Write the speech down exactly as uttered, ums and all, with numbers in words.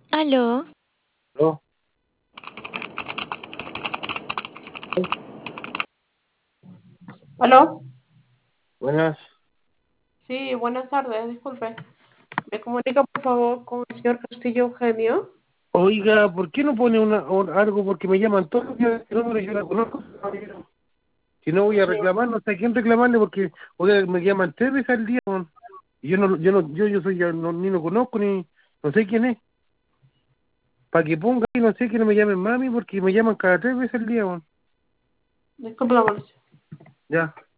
Aló, ¿No? ¿Aló? Buenas. Sí, buenas tardes, disculpe. ¿Me comunica por favor con el señor Castillo Eugenio? Oiga, ¿por qué no pone una, un- algo? Porque me llaman todos los días de este número y yo la conozco. Si no voy a Sí. reclamar, no sé a quién reclamarle porque oiga, me llaman tres veces al día. weón. Y yo no, yo no, yo, yo soy ya no, ni lo conozco ni no sé quién es. Para que ponga ahí, no sé que no me llamen mami porque me llaman cada tres veces al día. weón. Disculpe la molestia. Ya.